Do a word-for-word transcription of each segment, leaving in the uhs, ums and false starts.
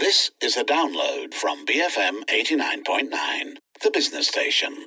This is a download from B F M eighty-nine point nine, the business station.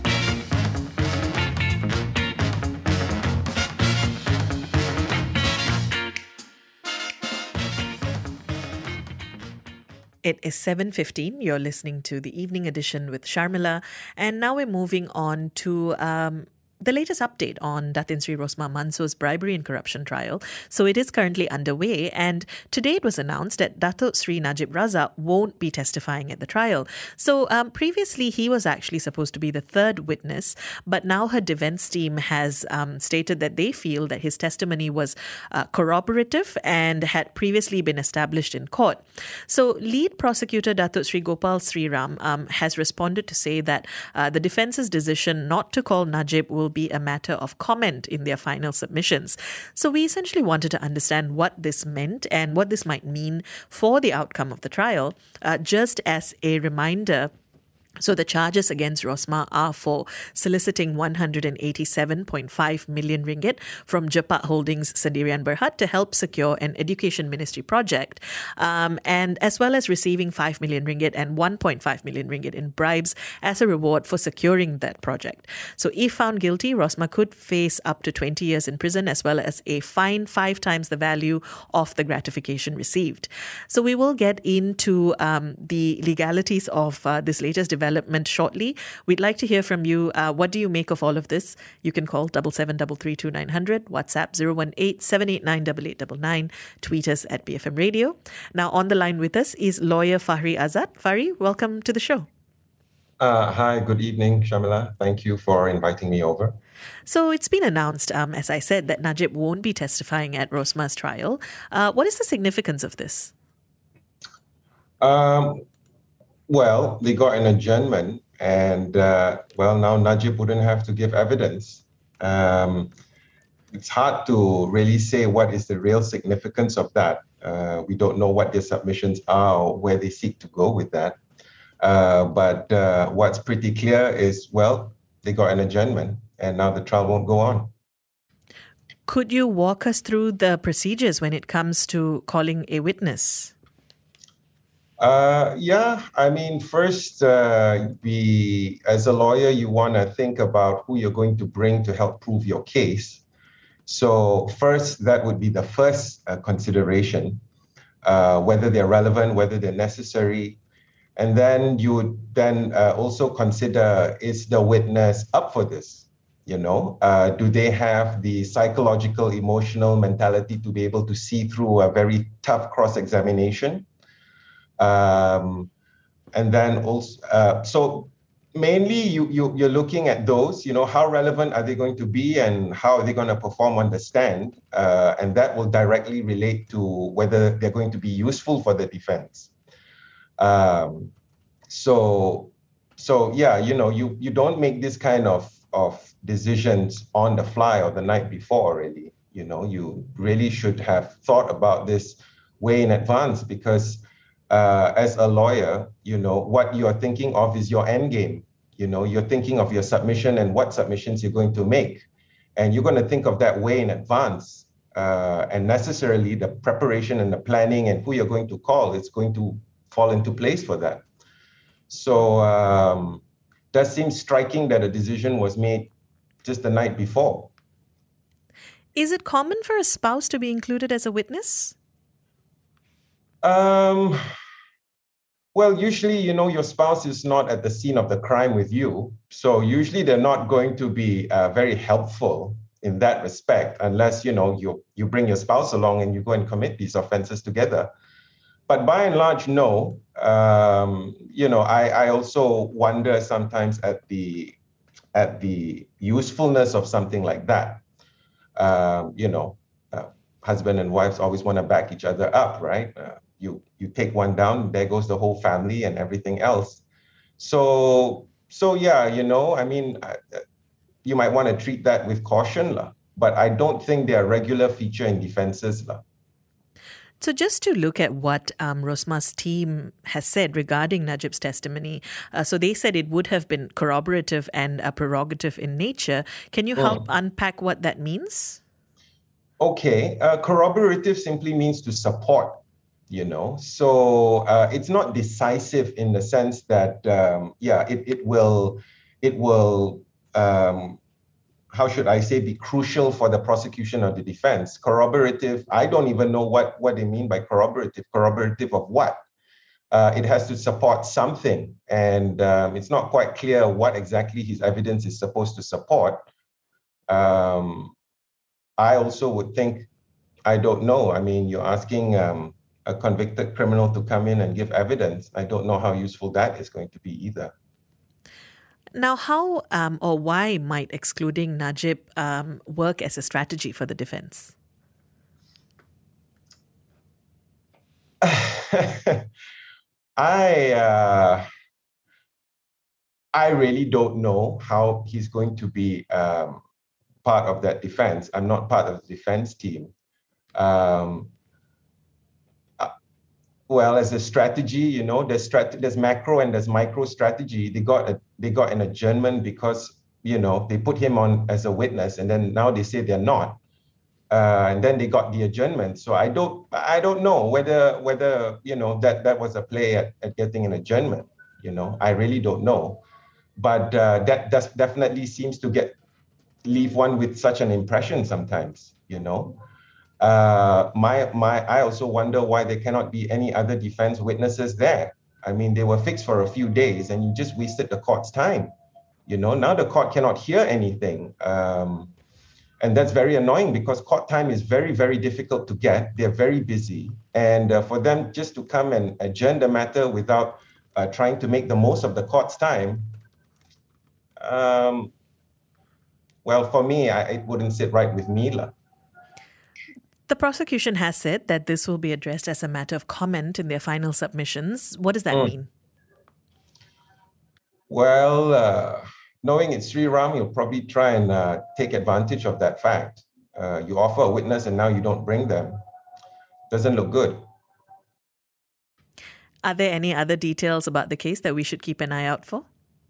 It is seven fifteen. You're listening to the Evening Edition with Sharmila. And now we're moving on to Um, the latest update on Datin Sri Rosmah Mansoor's bribery and corruption trial. So it is currently underway, and today it was announced that Datuk Sri Najib Razak won't be testifying at the trial. So um, previously he was actually supposed to be the third witness, but now her defense team has um, stated that they feel that his testimony was uh, corroborative and had previously been established in court. So lead prosecutor Datuk Sri Gopal Sriram um, has responded to say that uh, the defence's decision not to call Najib will be a matter of comment in their final submissions. So we essentially wanted to understand what this meant and what this might mean for the outcome of the trial, uh, just as a reminder. So the charges against Rosmah are for soliciting one hundred eighty-seven point five million ringgit from Jepat Holdings Sendirian Berhad to help secure an education ministry project, um, and as well as receiving five million ringgit and one point five million ringgit in bribes as a reward for securing that project. So if found guilty, Rosmah could face up to twenty years in prison as well as a fine five times the value of the gratification received. So we will get into um, the legalities of uh, this latest development development shortly. We'd like to hear from you. Uh, what do you make of all of this? You can call seven seven three three two nine zero zero, WhatsApp zero one eight seven eight nine eight eight nine nine, tweet us at B F M Radio. Now on the line with us is lawyer Fahri Azad. Fahri, welcome to the show. Uh, hi, good evening, Shamila. Thank you for inviting me over. So it's been announced, um, as I said, that Najib won't be testifying at Rosmah's trial. Uh, what is the significance of this? Um. Well, they got an adjournment, and uh, well, now Najib wouldn't have to give evidence. Um, it's hard to really say what is the real significance of that. Uh, we don't know what their submissions are or where they seek to go with that. Uh, but uh, what's pretty clear is, well, they got an adjournment, and now the trial won't go on. Could you walk us through the procedures when it comes to calling a witness? Uh, yeah, I mean, first, uh, we, as a lawyer, you want to think about who you're going to bring to help prove your case. So first, that would be the first uh, consideration, uh, whether they're relevant, whether they're necessary. And then you would then uh, also consider, is the witness up for this? You know, uh, do they have the psychological, emotional mentality to be able to see through a very tough cross-examination? Um, and then also, uh, so mainly you, you, you're looking at those, you know, how relevant are they going to be and how are they going to perform on the stand? Uh, and that will directly relate to whether they're going to be useful for the defense. Um, so, so yeah, you know, you, you don't make this kind of, of decisions on the fly or the night before, really. You know, you really should have thought about this way in advance, because Uh, as a lawyer, you know, what you're thinking of is your end game. You know, you're thinking of your submission and what submissions you're going to make. And you're going to think of that way in advance. Uh, and necessarily the preparation and the planning and who you're going to call, it's going to fall into place for that. So um, that seems striking that a decision was made just the night before. Is it common for a spouse to be included as a witness? Um, well, usually, you know, your spouse is not at the scene of the crime with you. So usually they're not going to be uh, very helpful in that respect, unless, you know, you, you bring your spouse along and you go and commit these offenses together. But by and large, no. Um, you know, I, I also wonder sometimes at the, at the usefulness of something like that. Um, you know, uh, husband and wives always want to back each other up, right? Uh, You you take one down, there goes the whole family and everything else. So so yeah, you know, I mean, you might want to treat that with caution, lah. But I don't think they're a regular feature in defenses, lah. So just to look at what um, Rosmah's team has said regarding Najib's testimony, uh, so they said it would have been corroborative and a prerogative in nature. Can you help mm. unpack what that means? Okay, uh, corroborative simply means to support. you know. So uh, it's not decisive in the sense that, um, yeah, it, it will, it will, um, how should I say, be crucial for the prosecution or the defense. Corroborative, I don't even know what, what they mean by corroborative. Corroborative of what? Uh, it has to support something. And um, it's not quite clear what exactly his evidence is supposed to support. Um, I also would think, I don't know. I mean, you're asking um, a convicted criminal to come in and give evidence. I don't know how useful that is going to be either. Now, how um, or why might excluding Najib um, work as a strategy for the defense? I uh, I really don't know how he's going to be um, part of that defense. I'm not part of the defense team. Um, uh, well, as a strategy, you know, there's strat- there's macro and there's micro strategy. They got a, they got an adjournment because, you know, they put him on as a witness, and then now they say they're not. Uh, and then they got the adjournment. So I don't, I don't know whether, whether you know that that was a play at, at getting an adjournment. You know, I really don't know, but uh, that does definitely seems to get leave one with such an impression sometimes. You know, uh, my my I also wonder why there cannot be any other defense witnesses there. I mean, they were fixed for a few days, and you just wasted the court's time. You know, now the court cannot hear anything. Um, And that's very annoying because court time is very, very difficult to get. They're very busy. And uh, for them just to come and adjourn the matter without uh, trying to make the most of the court's time, um, well, for me, I, it wouldn't sit right with me. La. The prosecution has said that this will be addressed as a matter of comment in their final submissions. What does that Mm. mean? Well, uh, knowing it's Sri Ram, you'll probably try and uh, take advantage of that fact. Uh, you offer a witness and now you don't bring them. Doesn't look good. Are there any other details about the case that we should keep an eye out for?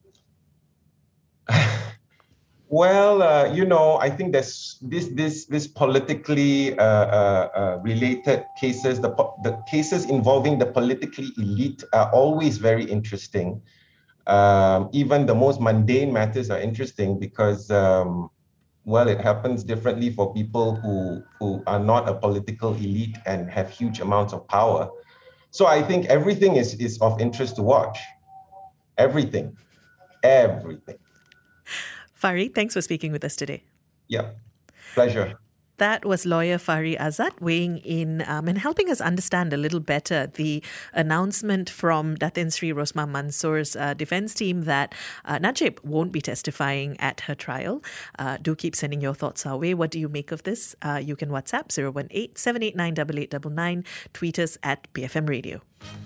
Well, uh, you know, I think there's this this this politically uh, uh, uh, related cases. The the cases involving the politically elite are always very interesting. Um, even the most mundane matters are interesting because, um, well, it happens differently for people who, who are not a political elite and have huge amounts of power. So I think everything is, is of interest to watch. Everything. Everything. Fahri, thanks for speaking with us today. Yeah, pleasure. That was lawyer Fahri Azad weighing in um, and helping us understand a little better the announcement from Datin Sri Rosmah Mansoor's uh, defense team that uh, Najib won't be testifying at her trial. Uh, do keep sending your thoughts our way. What do you make of this? Uh, you can WhatsApp zero one eight, seven eight nine, eight eight nine nine, tweet us at B F M Radio.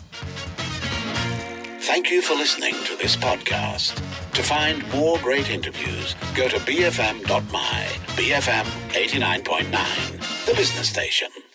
Thank you for listening to this podcast. To find more great interviews, go to b f m dot my, B F M eighty-nine point nine, the business station.